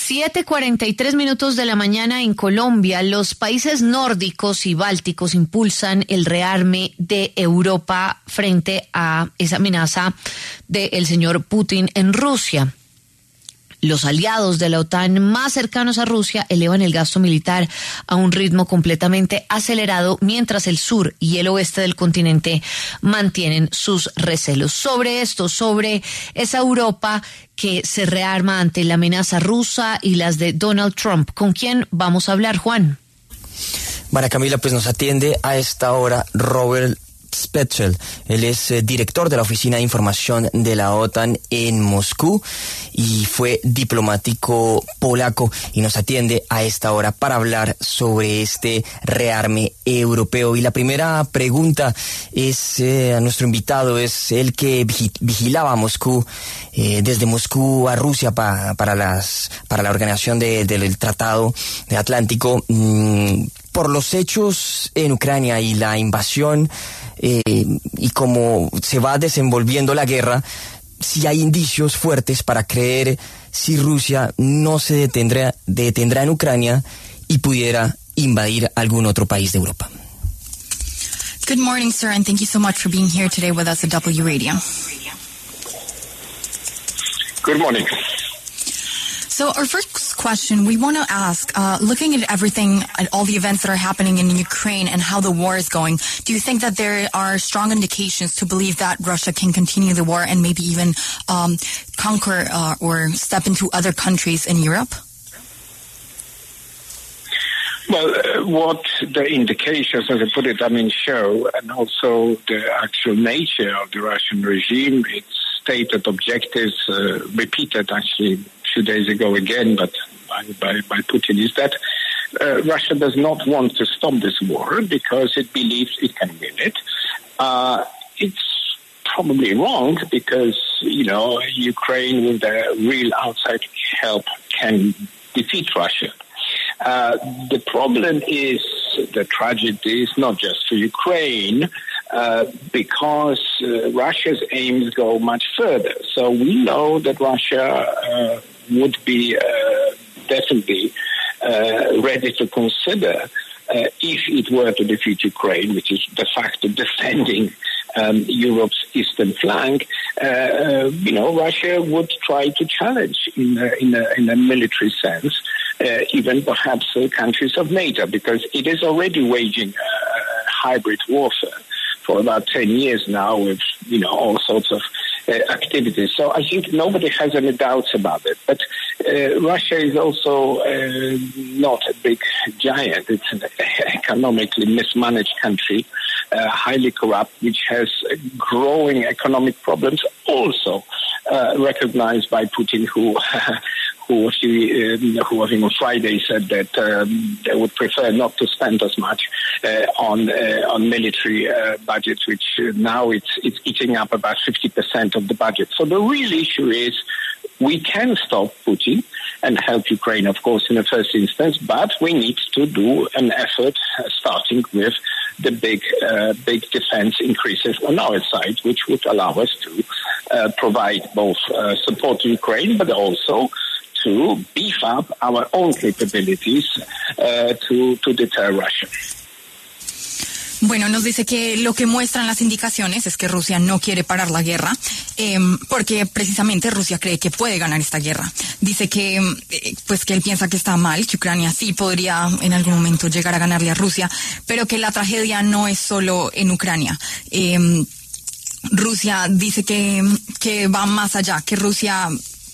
7:43 de la mañana en Colombia. Los países nórdicos y bálticos impulsan el rearme de Europa frente a esa amenaza del señor Putin en Rusia. Los aliados de la OTAN más cercanos a Rusia elevan el gasto militar a un ritmo completamente acelerado, mientras el sur y el oeste del continente mantienen sus recelos. Sobre esto, sobre esa Europa que se rearma ante la amenaza rusa y las de Donald Trump, ¿con quién vamos a hablar, Juan? María Camila, pues nos atiende a esta hora Robert Spetzel. Él es director de la Oficina de Información de la OTAN en Moscú y fue diplomático polaco y nos atiende a esta hora para hablar sobre este rearme europeo. Y la primera pregunta es a nuestro invitado, es el que vigilaba Moscú, desde Moscú a Rusia para la organización del Tratado de Atlántico, por los hechos en Ucrania y la invasión, y cómo se va desenvolviendo la guerra, si hay indicios fuertes para creer si Rusia no se detendrá en Ucrania y pudiera invadir algún otro país de Europa. Good morning, sir, and thank you so much for being here today with us at W Radio. Good morning. So our first question, we want to ask, looking at everything, at all the events that are happening in Ukraine and how the war is going, do you think that there are strong indications to believe that Russia can continue the war and maybe even conquer or step into other countries in Europe? Well, what the indications, as I put it, show, and also the actual nature of the Russian regime, its stated objectives, repeated actually 2 days ago again, but by Putin, is that Russia does not want to stop this war because it believes it can win it. It's probably wrong because, Ukraine with the real outside help can defeat Russia. The problem is, the tragedy is not just for Ukraine, because Russia's aims go much further. So we know that Russia would be definitely ready to consider, if it were to defeat Ukraine, which is de facto defending Europe's eastern flank, Russia would try to challenge in a military sense, even perhaps countries of NATO, because it is already waging hybrid warfare for about 10 years now with, all sorts of activities. So I think nobody has any doubts about it. But Russia is also not a big giant. It's an economically mismanaged country, highly corrupt, which has growing economic problems, also recognized by Putin, who I think on Friday said that they would prefer not to spend as much on military budgets, which now it's eating up about 50% of the budget. So the real issue is, we can stop Putin and help Ukraine, of course, in the first instance, but we need to do an effort, starting with the big defense increases on our side, which would allow us to provide both support to Ukraine, but also to beef up our own capabilities to deter Russia. Bueno, nos dice que lo que muestran las indicaciones es que Rusia no quiere parar la guerra, porque precisamente Rusia cree que puede ganar esta guerra. Dice que, que él piensa que está mal, que Ucrania sí podría en algún momento llegar a ganarle a Rusia, pero que la tragedia no es solo en Ucrania. Rusia dice que va más allá, que Rusia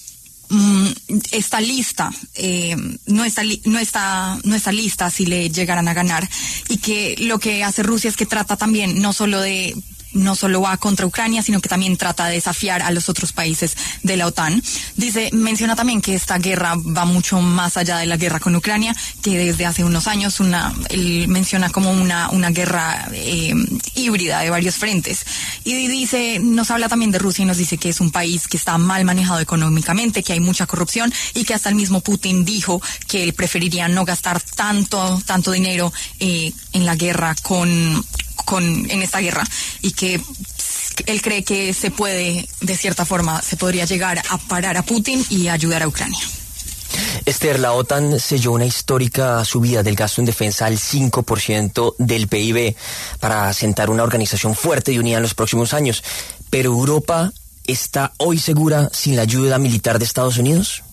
está lista, no está lista si le llegaran a ganar, y que lo que hace Rusia es que trata también no solo va contra Ucrania, sino que también trata de desafiar a los otros países de la OTAN. Menciona también que esta guerra va mucho más allá de la guerra con Ucrania, que desde hace unos años él menciona como una guerra híbrida de varios frentes. Y nos habla también de Rusia y nos dice que es un país que está mal manejado económicamente, que hay mucha corrupción y que hasta el mismo Putin dijo que él preferiría no gastar tanto dinero en la guerra en esta guerra, y que él cree que de cierta forma, se podría llegar a parar a Putin y ayudar a Ucrania. Esther, la OTAN selló una histórica subida del gasto en defensa al 5% del PIB para sentar una organización fuerte y unida en los próximos años. ¿Pero Europa está hoy segura sin la ayuda militar de Estados Unidos?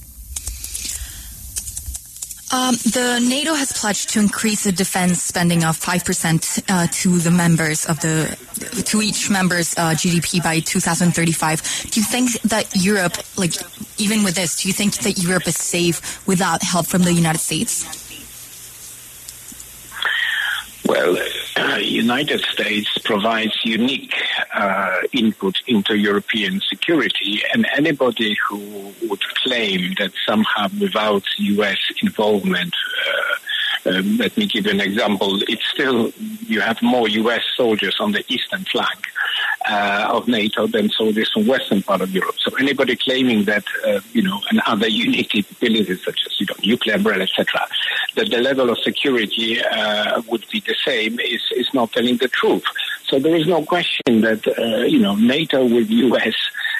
The NATO has pledged to increase the defense spending of 5% to each member's GDP by 2035. Do you think that Europe, even with this, do you think that Europe is safe without help from the United States? Well, United States provides unique input into European security, and anybody who would claim that somehow without U.S. involvement, let me give you an example, it's still, you have more U.S. soldiers on the eastern flank of NATO than soldiers from western part of Europe. So anybody claiming that, and other unique capabilities such as, nuclear umbrella, etc., that the level of security would be the same is not telling the truth. So there is no question that, NATO with U.S.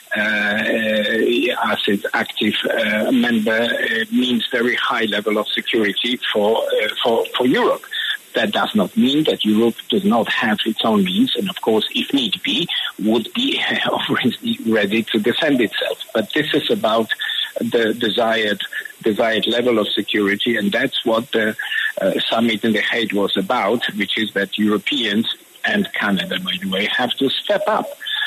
As its active member means very high level of security for Europe. That does not mean that Europe does not have its own means, and of course, if need be, would be ready to defend itself. But this is about the desired level of security, and that's what the summit in The Hague was about, which is that Europeans and Canada, by the way, have to step up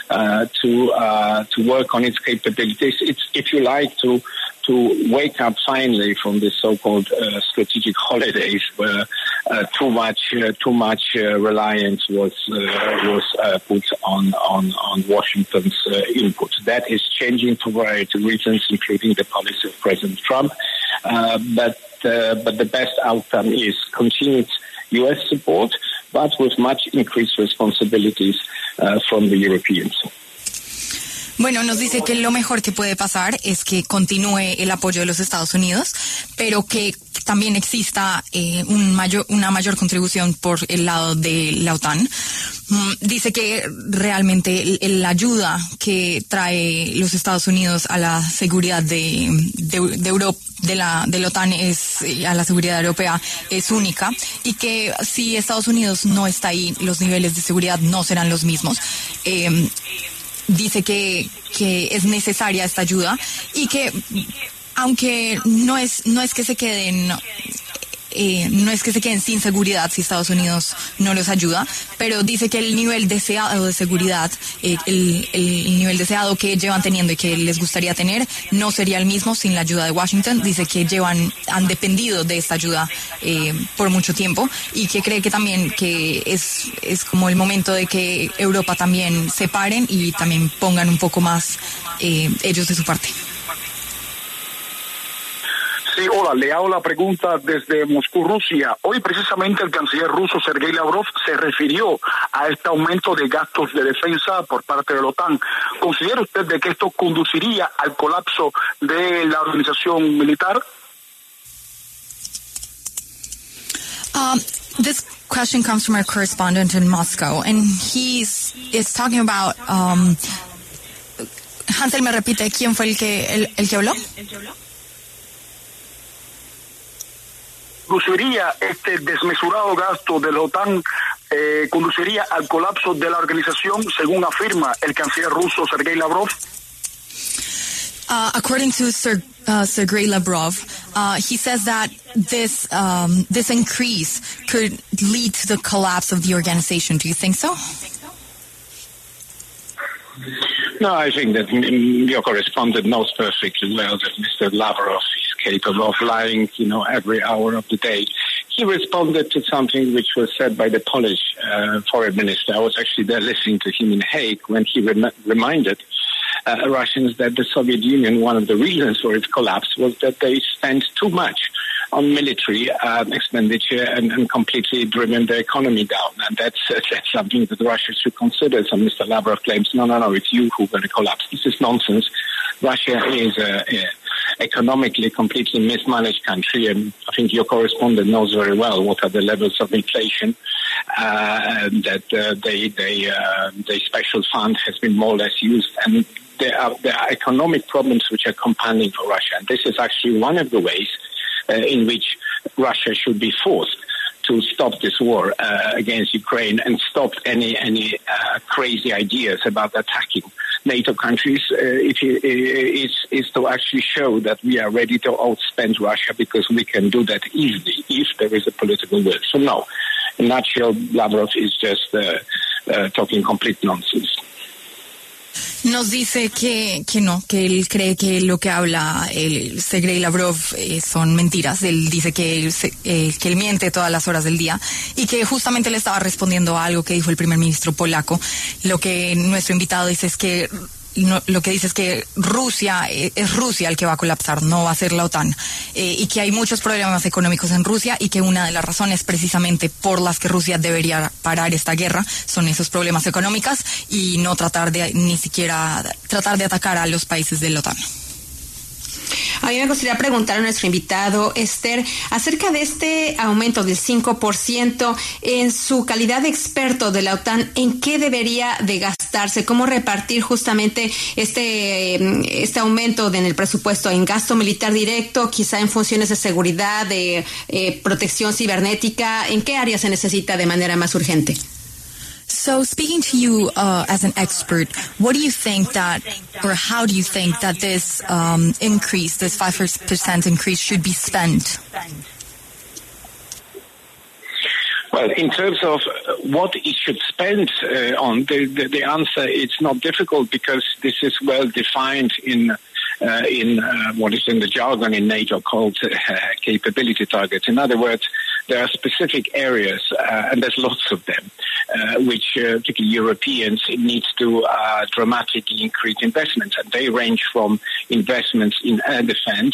to work on its capabilities. It's, if you like, to wake up finally from this so-called strategic holidays where too much reliance was put on Washington's input. That is changing for a variety of reasons, including the policy of President Trump. But the best outcome is continued U.S. support, but with much increased responsibilities from the Europeans. Bueno, nos dice que lo mejor que puede pasar es que continúe el apoyo de los Estados Unidos, pero que también exista una mayor contribución por el lado de la OTAN. Dice que realmente la ayuda que trae los Estados Unidos a la seguridad de Europa, de la OTAN a la seguridad europea es única, y que si Estados Unidos no está ahí, los niveles de seguridad no serán los mismos. Dice que es necesaria esta ayuda y que aunque no es que se queden sin seguridad si Estados Unidos no los ayuda, pero dice que el nivel deseado de seguridad, el nivel deseado que llevan teniendo y que les gustaría tener, no sería el mismo sin la ayuda de Washington. Dice que han dependido de esta ayuda por mucho tiempo, y que cree que también que es como el momento de que Europa también se paren y también pongan un poco más ellos de su parte. Sí, hola, le hago la pregunta desde Moscú, Rusia. Hoy precisamente el canciller ruso Sergei Lavrov se refirió a este aumento de gastos de defensa por parte de la OTAN. ¿Considera usted de que esto conduciría al colapso de la organización militar? This question comes from our correspondent in Moscow, and is talking about Hansel, ¿me repite quién fue el que habló? ¿Conduciría este desmesurado gasto de la OTAN conduciría al colapso de la organización, según afirma el canciller ruso Sergei Lavrov? According to Sergei Lavrov, he says that this increase could lead to the collapse of the organization. Do you think so? No, I think that your correspondent knows perfectly well that Mr. Lavrov is capable of lying, every hour of the day. He responded to something which was said by the Polish foreign minister. I was actually there listening to him in Hague when he reminded Russians that the Soviet Union, one of the reasons for its collapse was that they spent too much on military expenditure and completely driven the economy down. And that's something that Russia should consider. So Mr. Lavrov claims, no, it's you who are going to collapse. This is nonsense. Russia is economically completely mismanaged country, and I think your correspondent knows very well what are the levels of inflation that the special fund has been more or less used, and there are economic problems which are compounding for Russia. And this is actually one of the ways in which Russia should be forced to stop this war against Ukraine and stop any crazy ideas about attacking NATO countries, is to actually show that we are ready to outspend Russia, because we can do that easily if there is a political will. So no, in a nutshell, Lavrov is just talking complete nonsense. Nos dice que no, que él cree que lo que habla el Sergei Lavrov son mentiras. Él dice que él miente todas las horas del día y que justamente le estaba respondiendo a algo que dijo el primer ministro polaco. Lo que nuestro invitado dice es que Rusia es Rusia el que va a colapsar, no va a ser la OTAN, y que hay muchos problemas económicos en Rusia y que una de las razones precisamente por las que Rusia debería parar esta guerra son esos problemas económicos y no ni siquiera tratar de atacar a los países de la OTAN. A mí me gustaría preguntar a nuestro invitado, Esther, acerca de este aumento del 5%, en su calidad de experto de la OTAN, ¿en qué debería de gastarse? ¿Cómo repartir justamente este aumento en el presupuesto? ¿En gasto militar directo, quizá en funciones de seguridad, de protección cibernética? ¿En qué áreas se necesita de manera más urgente? So speaking to you as an expert, what do you think that, or how do you think that this increase, this 5% increase, should be spent? Well, in terms of what it should spend on, the answer is not difficult, because this is well defined in what is in the jargon in NATO called capability targets. In other words, there are specific areas, and there's lots of them, which particularly Europeans need to dramatically increase investments. And they range from investments in air defense,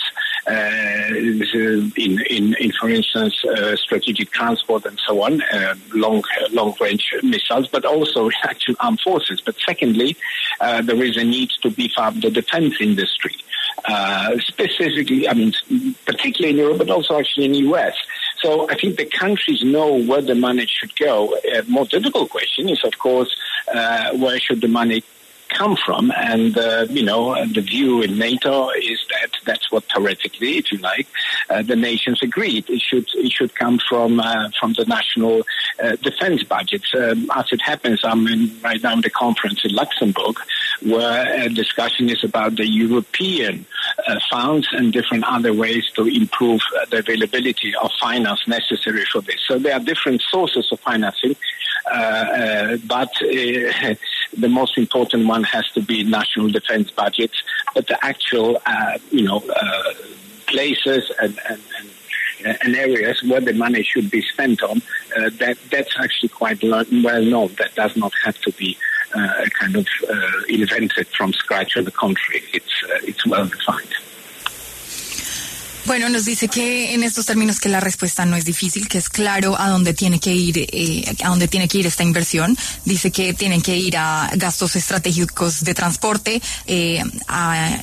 in for instance, strategic transport and so on, long-range missiles, but also actual armed forces. But secondly, there is a need to beef up the defense industry, specifically, particularly in Europe, but also actually in the US. So I think the countries know where the money should go. A more difficult question is, of course, where should the money come from? And, the view in NATO is that that's what theoretically, if you like, the nations agreed. It should come from the national defense budgets. As it happens, I'm right now in the conference in Luxembourg, where a discussion is about the European funds and different other ways to improve the availability of finance necessary for this. So there are different sources of financing, but the most important one has to be national defense budgets. But the actual, places and areas where the money should be spent on, that's actually quite well known. That does not have to be invented from scratch. On the contrary, it's well defined. Bueno, nos dice que en estos términos que la respuesta no es difícil, que es claro a dónde tiene que ir, esta inversión. Dice que tienen que ir a gastos estratégicos de transporte, a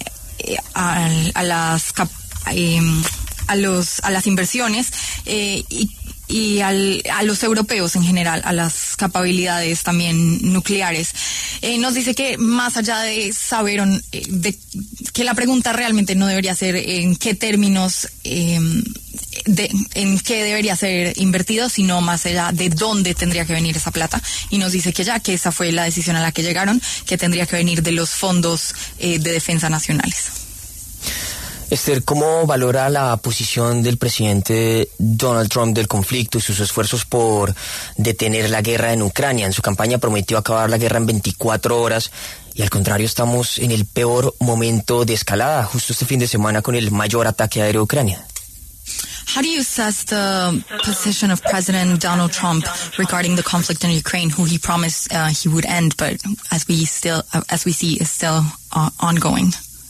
las inversiones y a los europeos en general, a las capacidades también nucleares. Nos dice que más allá de saber que la pregunta realmente no debería ser en qué términos, en qué debería ser invertido, sino más allá de dónde tendría que venir esa plata. Y nos dice que esa fue la decisión a la que llegaron, que tendría que venir de los fondos de defensa nacionales. Esther, ¿cómo valora la posición del presidente Donald Trump del conflicto y sus esfuerzos por detener la guerra en Ucrania? En su campaña prometió acabar la guerra en 24 horas y al contrario estamos en el peor momento de escalada, justo este fin de semana con el mayor ataque aéreo a Ucrania. How do you assess the position of President Donald Trump regarding the conflict in Ukraine, who he promised he would end, but as we see, is still ongoing?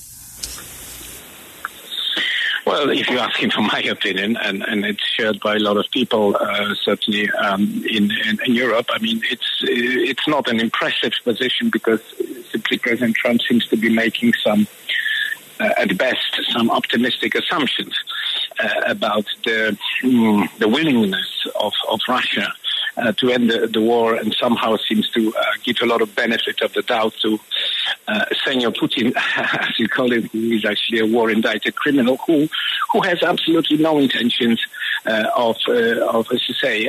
Well, if you're asking for my opinion, and it's shared by a lot of people, certainly in Europe, it's not an impressive position, because simply President Trump seems to be making some, at best, some optimistic assumptions about the willingness of Russia to end the war, and somehow seems to give a lot of benefit of the doubt to Senor Putin, as you call him, who is actually a war-indicted criminal who has absolutely no intentions of, as you say,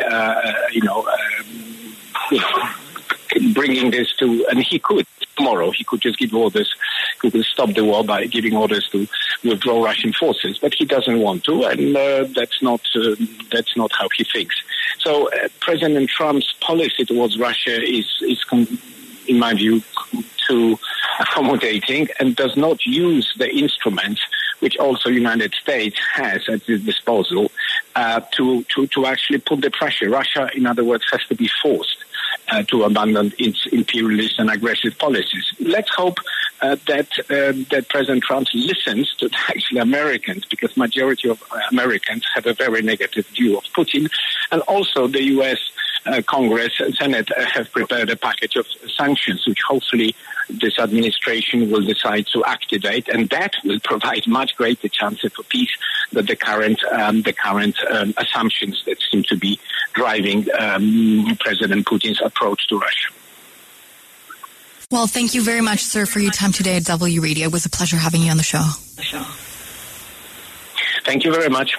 bringing this to, and he could tomorrow. He could just give orders. He could stop the war by giving orders to withdraw Russian forces, but he doesn't want to, and that's not how he thinks. So President Trump's policy towards Russia is in my view, too accommodating and does not use the instruments which also the United States has at its disposal to actually put the pressure. Russia, in other words, has to be forced to abandon its imperialist and aggressive policies. Let's hope that President Trump listens to actually Americans, because majority of Americans have a very negative view of Putin, and also the U.S. Congress and Senate have prepared a package of sanctions, which hopefully this administration will decide to activate, and that will provide much greater chances for peace than the current assumptions that seem to be driving President Putin's approach to Russia. Well, thank you very much, sir, for your time today at W Radio. It was a pleasure having you on the show. Thank you very much.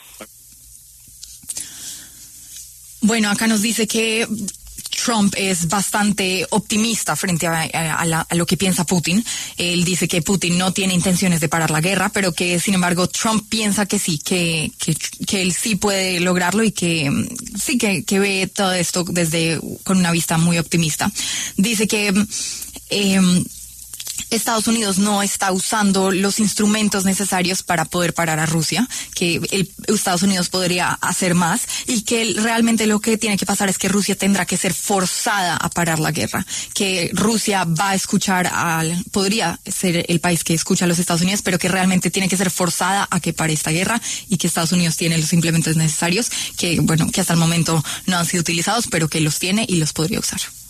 Bueno, acá nos dice que Trump es bastante optimista frente a lo que piensa Putin. Él dice que Putin no tiene intenciones de parar la guerra, pero que, sin embargo, Trump piensa que sí, que él sí puede lograrlo y que sí, que ve todo esto con una vista muy optimista. Dice que Estados Unidos no está usando los instrumentos necesarios para poder parar a Rusia, que Estados Unidos podría hacer más y que realmente lo que tiene que pasar es que Rusia tendrá que ser forzada a parar la guerra, que Rusia va a escuchar podría ser el país que escucha a los Estados Unidos, pero que realmente tiene que ser forzada a que pare esta guerra y que Estados Unidos tiene los implementos necesarios que hasta el momento no han sido utilizados, pero que los tiene y los podría usar.